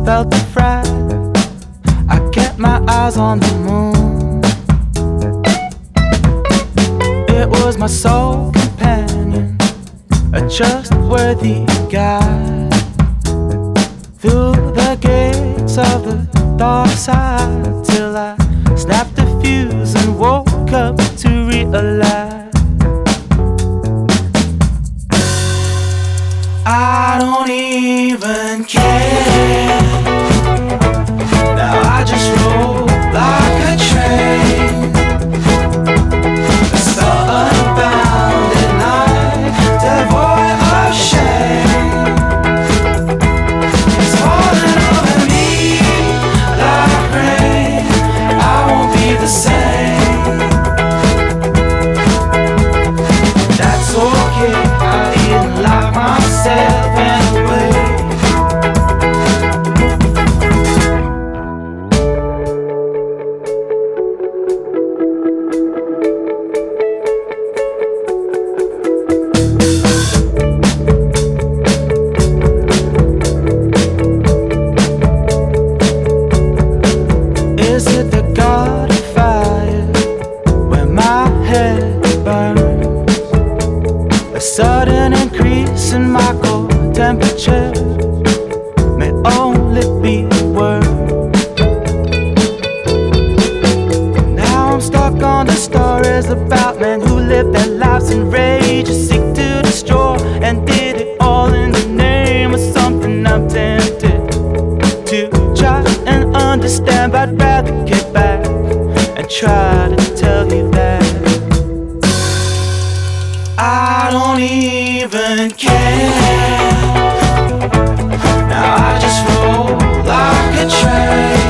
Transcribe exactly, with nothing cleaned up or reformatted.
felt the fright. I kept my eyes on the moon. It was my sole companion, a trustworthy guide. Through the gates of the dark side, till I snapped the fuse and woke up to realize I don't even care. Now I just roll like a train. So unbound at night, devoid of shame. It's falling over me like rain. I won't be the same. That's okay, I didn't lock myself in a way. Is it the God of fire where my head burns? A sudden increase in my core temperature may only be a word. Now I'm stuck on the stories about men who live their lives in rage, and seek to destroy, and did it all in the name of something I'm tempted to try and understand, but I'd rather get back and try to tell you that I don't even care. Now I just roll like a train.